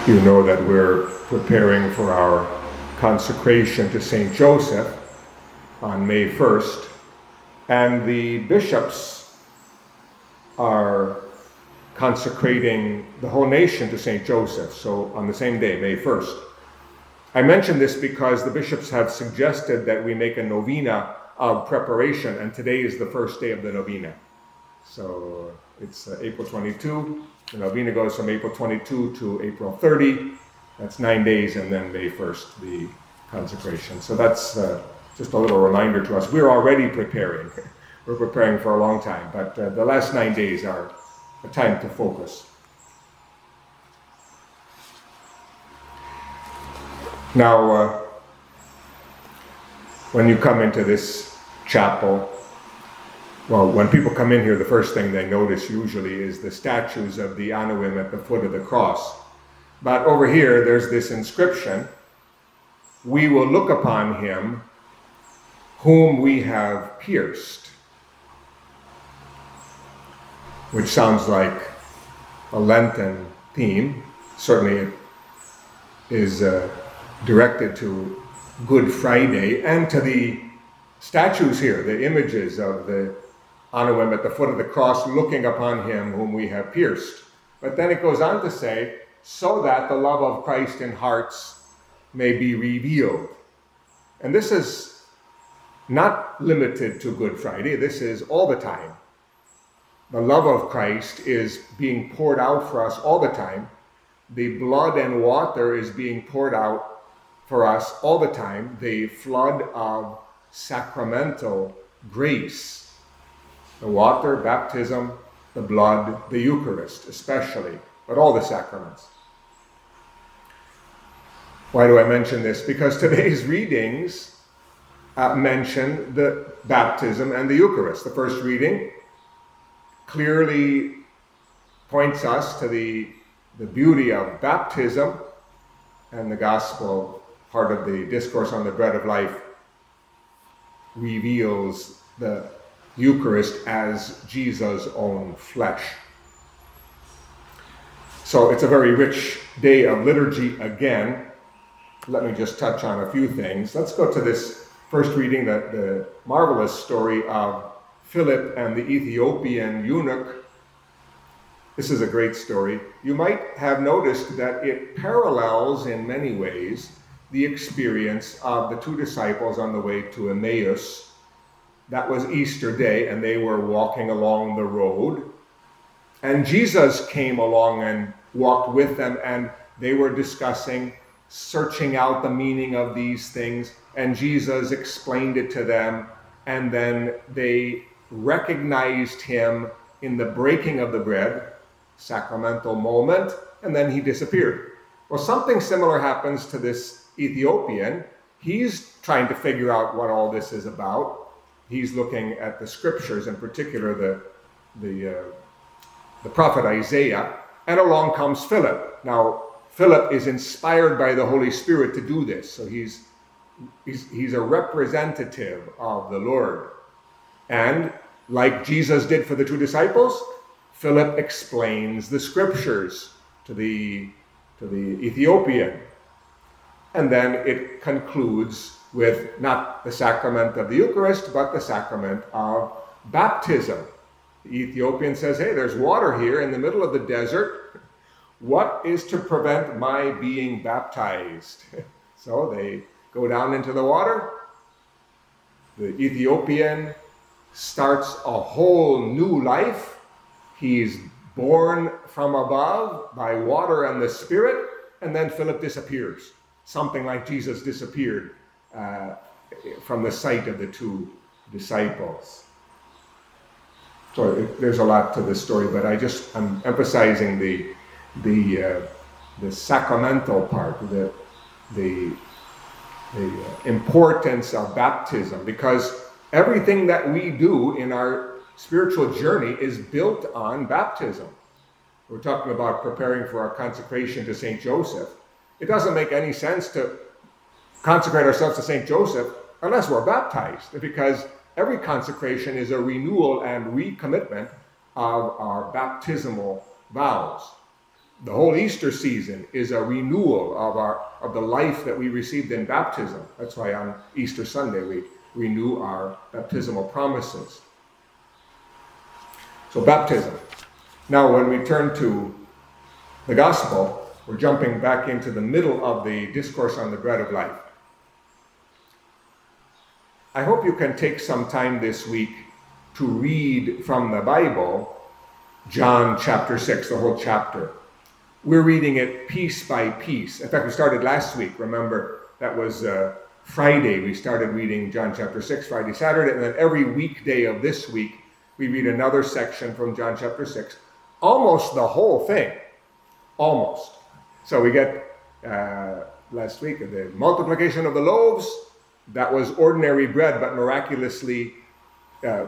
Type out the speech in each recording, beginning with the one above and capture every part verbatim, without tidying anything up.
You know that we're preparing for our consecration to Saint Joseph on May first, and the bishops are consecrating the whole nation to Saint Joseph, so on the same day, May first. I mention this because the bishops have suggested that we make a novena of preparation, and today is the first day of the novena. So it's uh, April twenty-second. The novena goes from April twenty-second to April thirtieth. That's nine days, and then May first, the consecration. So that's uh, just a little reminder to us. We're already preparing. We're preparing for a long time, but uh, the last nine days are a time to focus. Now, uh, when you come into this chapel, well, when people come in here, the first thing they notice usually is the statues of the Anawim at the foot of the cross. But over here, there's this inscription, "We will look upon him whom we have pierced," which sounds like a Lenten theme. Certainly it is uh, directed to Good Friday and to the statues here, the images of the Anawim at the foot of the cross looking upon him whom we have pierced. But then it goes on to say, so that the love of Christ in hearts may be revealed. And this is not limited to Good Friday. This is all the time. The love of Christ is being poured out for us all the time. The blood and water is being poured out for us all the time. The flood of sacramental grace. The water, baptism, the blood, the Eucharist especially, but all the sacraments. Why do I mention this? Because today's readings uh, mention the baptism and the Eucharist. The first reading clearly points us to the, the beauty of baptism, and the gospel, part of the discourse on the bread of life, reveals the Eucharist as Jesus' own flesh. So it's a very rich day of liturgy again. Let me just touch on a few things. Let's go to this first reading, the, the marvelous story of Philip and the Ethiopian eunuch. This is a great story. You might have noticed that it parallels in many ways the experience of the two disciples on the way to Emmaus. That was Easter Day, and they were walking along the road. And Jesus came along and walked with them, and they were discussing, searching out the meaning of these things. And Jesus explained it to them, and then they recognized him in the breaking of the bread, sacramental moment, and then he disappeared. Well, something similar happens to this Ethiopian. He's trying to figure out what all this is about. He's looking at the scriptures, in particular the the uh, the prophet Isaiah, and along comes Philip. Now, Philip is inspired by the Holy Spirit to do this, so he's he's he's a representative of the Lord. And like Jesus did for the two disciples, Philip explains the scriptures to the to the Ethiopian, and then it concludes with not the sacrament of the Eucharist, but the sacrament of baptism. The Ethiopian says, hey, there's water here in the middle of the desert. What is to prevent my being baptized? So they go down into the water. The Ethiopian starts a whole new life. He's born from above by water and the Spirit, and then Philip disappears. Something like Jesus disappeared Uh, from the sight of the two disciples. So it, there's a lot to this story, but I just I'm emphasizing the the uh, the sacramental part, the the the importance of baptism, because everything that we do in our spiritual journey is built on baptism. We're talking about preparing for our consecration to Saint Joseph. It doesn't make any sense to consecrate ourselves to Saint Joseph unless we're baptized, because every consecration is a renewal and recommitment of our baptismal vows. The whole Easter season is a renewal of our of the life that we received in baptism. That's why on Easter Sunday we renew our baptismal promises. So baptism. Now when we turn to the gospel, we're jumping back into the middle of the discourse on the bread of life. I hope you can take some time this week to read from the Bible John chapter six, the whole chapter. We're reading it piece by piece. In fact, we started last week. Remember, that was uh, Friday. We started reading John chapter six, Friday, Saturday, and then every weekday of this week, we read another section from John chapter six. Almost the whole thing. Almost. So we get uh, last week the multiplication of the loaves. That was ordinary bread, but miraculously uh,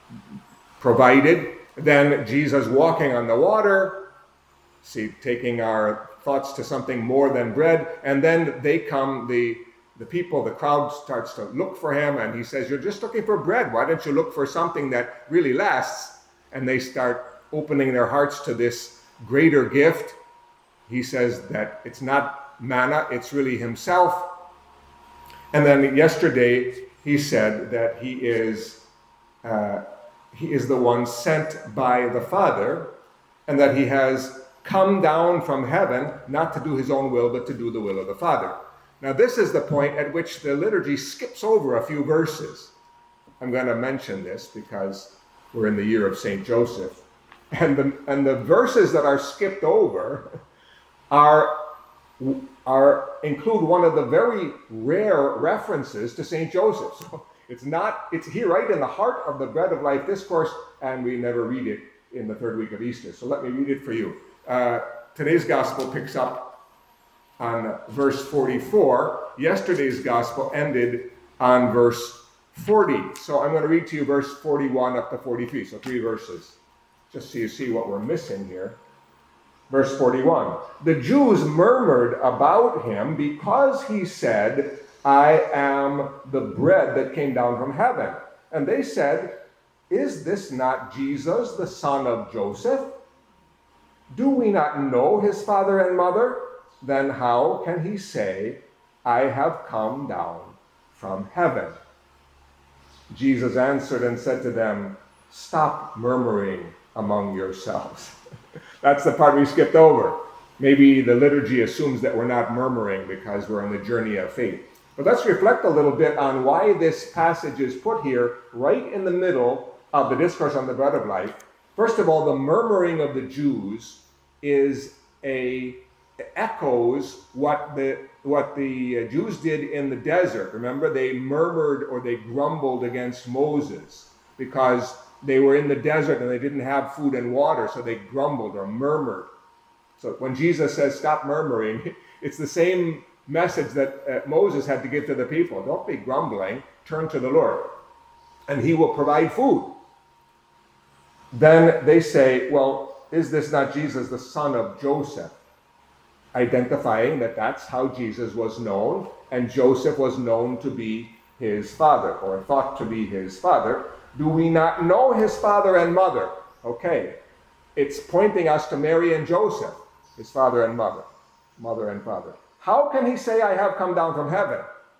provided. Then Jesus walking on the water. See, taking our thoughts to something more than bread. And then they come, the, the people, the crowd starts to look for him. And he says, you're just looking for bread. Why don't you look for something that really lasts? And they start opening their hearts to this greater gift. He says that it's not manna, it's really himself. And then yesterday he said that he is, uh, he is the one sent by the Father, and that he has come down from heaven, not to do his own will, but to do the will of the Father. Now this is the point at which the liturgy skips over a few verses. I'm going to mention this because we're in the year of Saint Joseph. And the, and the verses that are skipped over are, are include one of the very rare references to Saint Joseph. So it's not, it's here right in the heart of the Bread of Life discourse, and we never read it in the third week of Easter. So let me read it for you. Uh, today's gospel picks up on verse forty-four. Yesterday's gospel ended on verse forty. So I'm going to read to you verse forty-one up to forty-three. So three verses, just so you see what we're missing here. Verse forty-one. The Jews murmured about him because he said, I am the bread that came down from heaven. And they said, is this not Jesus, the son of Joseph? Do we not know his father and mother? Then how can he say, I have come down from heaven? Jesus answered and said to them, stop murmuring among yourselves. That's the part we skipped over. Maybe the liturgy assumes that we're not murmuring because we're on the journey of faith. But let's reflect a little bit on why this passage is put here right in the middle of the discourse on the bread of life. First of all, the murmuring of the Jews is a echoes what the what the Jews did in the desert. Remember, they murmured or they grumbled against Moses because they were in the desert and they didn't have food and water, so they grumbled or murmured. So when Jesus says stop murmuring, it's the same message that uh, Moses had to give to the people. Don't be grumbling, turn to the Lord, and he will provide food. Then they say, well, is this not Jesus, the son of Joseph? Identifying that that's how Jesus was known, and Joseph was known to be his father, or thought to be his father. Do we not know his father and mother? Okay, it's pointing us to Mary and Joseph, his father and mother, mother and father. How can he say, I have come down from heaven?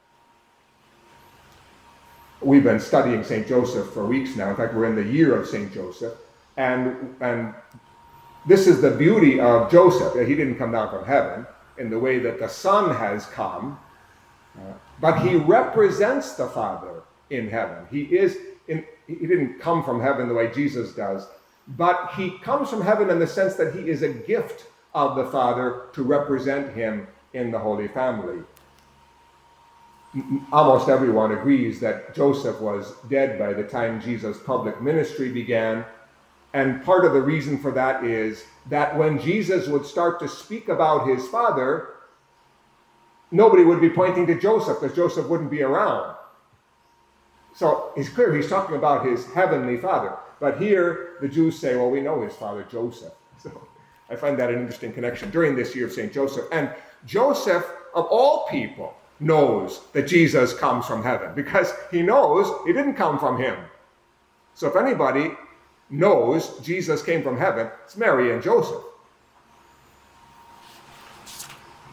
We've been studying Saint Joseph for weeks now. In fact, we're in the year of Saint Joseph. And, and this is the beauty of Joseph. He didn't come down from heaven in the way that the Son has come, uh, but he represents the Father in heaven. He is in, he didn't come from heaven the way Jesus does, but he comes from heaven in the sense that he is a gift of the Father to represent him in the Holy Family. Almost everyone agrees that Joseph was dead by the time Jesus' public ministry began. And part of the reason for that is that when Jesus would start to speak about his father, nobody would be pointing to Joseph because Joseph wouldn't be around. So it's clear he's talking about his heavenly father. But here the Jews say, well, we know his father Joseph. So I find that an interesting connection during this year of Saint Joseph. And Joseph, of all people, knows that Jesus comes from heaven because he knows he didn't come from him. So if anybody knows Jesus came from heaven, it's Mary and Joseph.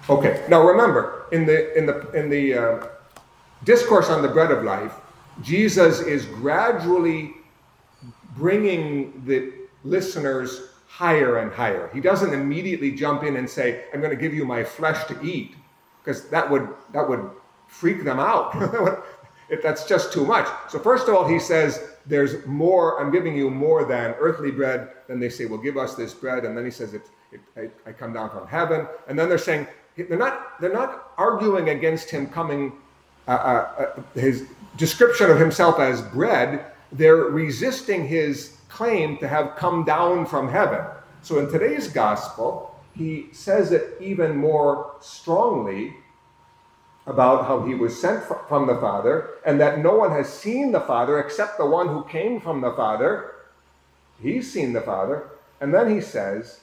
Okay, now remember, in the in the in the uh, discourse on the bread of life, Jesus is gradually bringing the listeners higher and higher. He doesn't immediately jump in and say, "I'm going to give you my flesh to eat," because that would that would freak them out. If that's just too much. So first of all, he says, "There's more. I'm giving you more than earthly bread." Then they say, "Well, give us this bread." And then he says, "It, it I, I come down from heaven." And then they're saying they're not they're not arguing against him coming. Uh, uh, his description of himself as bread. They're resisting his claim to have come down from heaven. So in today's gospel, he says it even more strongly about how he was sent from the Father, and that no one has seen the Father except the one who came from the Father. He's seen the Father. And then he says,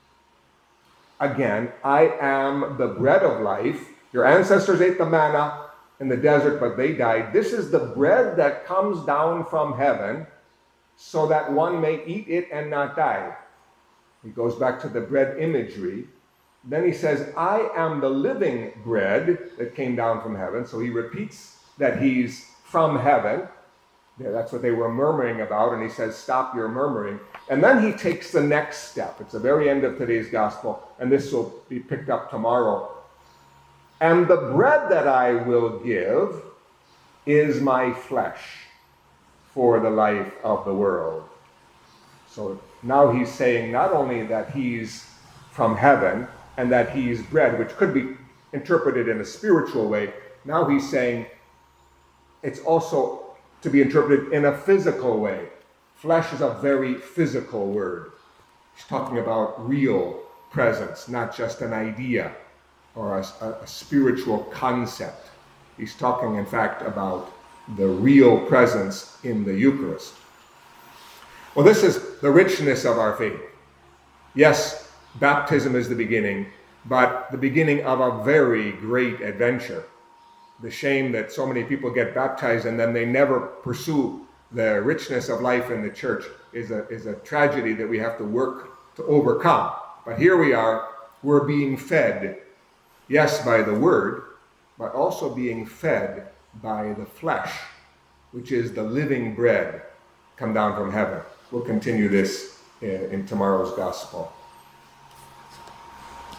again, "I am the bread of life. Your ancestors ate the manna in the desert, but they died. This is the bread that comes down from heaven, so that one may eat it and not die." He goes back to the bread imagery. Then he says, "I am the living bread that came down from heaven." So he repeats that he's from heaven. Yeah, that's what they were murmuring about. And he says, "Stop your murmuring." And then he takes the next step. It's the very end of today's gospel, and this will be picked up tomorrow. "And the bread that I will give is my flesh for the life of the world." So now he's saying not only that he's from heaven and that he's bread, which could be interpreted in a spiritual way, now he's saying it's also to be interpreted in a physical way. Flesh is a very physical word. He's talking about real presence, not just an idea or a, a spiritual concept. He's talking, in fact, about the real presence in the Eucharist. Well, this is the richness of our faith. Yes, baptism is the beginning, but the beginning of a very great adventure. The shame that so many people get baptized and then they never pursue the richness of life in the church is a, is a tragedy that we have to work to overcome. But here we are, we're being fed, yes, by the word, but also being fed by the flesh, which is the living bread come down from heaven. We'll continue this in, in tomorrow's gospel.